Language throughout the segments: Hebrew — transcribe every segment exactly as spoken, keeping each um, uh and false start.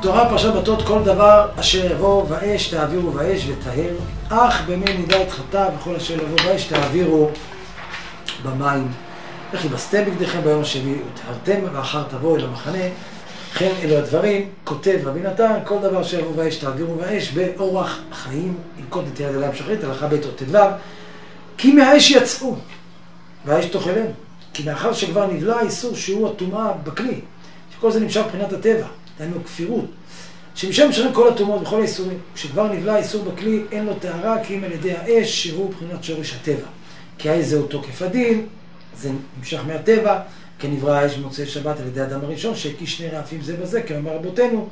תורה פרשת בתות, כל דבר אשר יבוא באש תעבירו באש וטהר, אך במי נידה את חטא וכל אשר יבוא באש תעבירו במים. איך יבסתם בגדיכם ביום השביעי וטהרתם ואחר תבואו אל המחנה. כן אלו הדברים, כותב רבי נתן, כל דבר שיבוא באש תעבירו באש, באורח חיים ילכוד נטילת ידיים שחרית, הלכה ב' אות ט"ו. כי מהאש יצאו והאש תאכלם, כי מאחר שכבר נבלע האיסור שהוא הטומאה בכלי, שכל זה נמשך מבחינת הטבע, דהיינו כפירות, שמשם נשארים כל הטומאות וכל האיסורים, כשכבר נבלע האיסור בכלי אין לו טהרה, כי אם על ידי האש שהוא מבחינת שורש הטבע, כי האש זהו תוקף הדין, זה נמשך מהטבע, כנברא האש במוצאי שבת על ידי אדם הראשון שהקיש שני רעפים זה בזה, כאמר רבותינו.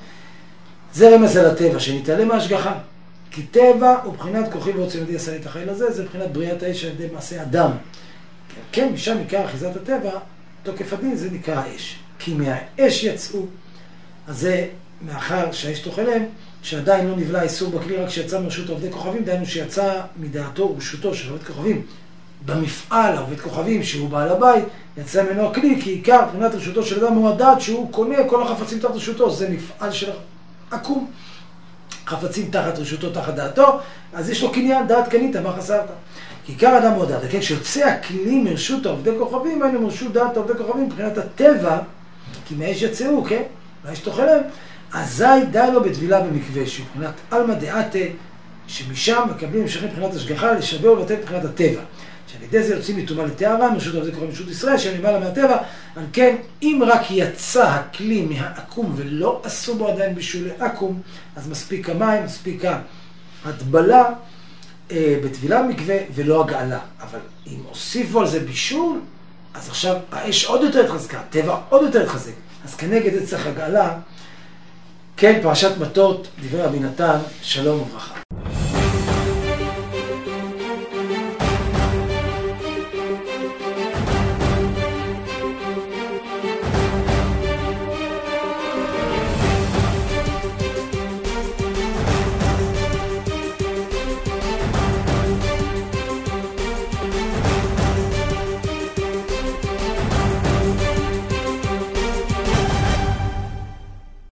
זה רמז על הטבע שנתעלם מהשגחה, כי טבע הוא בחינת כוחי ועוצם ידי עשה לי את החיל הזה, זה בחינת בריאת האש על ידי מעשה אדם. כן, משם נקרא אחיזת הטבע, תוקף הדין זה נקרא האש, כי מהאש יצאו. אז זה מאחר שהאש תאכלם, שעדיין לא נבלע איסור בכלי, רק שיצא מרשות עובדי כוכבים, דהיינו שיצא מדעתו ורשותו של עובד כוכבים במפעל, עובד כוכבים שהוא בעל הבית, יצא ממנו הכלי, כי עיקר מבחינת רשותו של אדם הוא הדעת שהוא קונה כל החפצים תחת רשותו, זה מפעל של עקום, חפצים תחת רשותו, תחת דעתו, אז יש לו קניין, דעת קנית, מה חסרת? כי עיקר אדם הוא הדעת, כן, כשיוצא הכלי מרשות עובדי כוכבים, היינו מרשות דעת עובדי כוכבים, מבחינת הטבע, כי מהאש יצאו, כן? מהאש תאכלם, אזי די לו בטבילה במקווה, שמבחינת אלמא דעתה, שמשם מקבלים המשכים מבחינת השגחה, לשבר ולתת מבחינת הטבע. שעל ידי זה יוצאים מטומאה לטהרה, מרשות עובדי כוכבים מרשות ישראל, שהם למעלה מהטבע, על כן, אם רק יצא הכלי מהעקום ולא עשו בו עדיין בישול לעקום, אז מספיק המים, מספיק ההטבלה אה, בטבילה במקווה ולא הגעלה. אבל אם הוסיפו על זה בישול, אז עכשיו האש עוד יותר התחזקה, הטבע עוד יותר התחזק. אז כנגד זה צריך הגעלה. כן, פרשת בתות, דברי רבי נתן, שלום וברכה.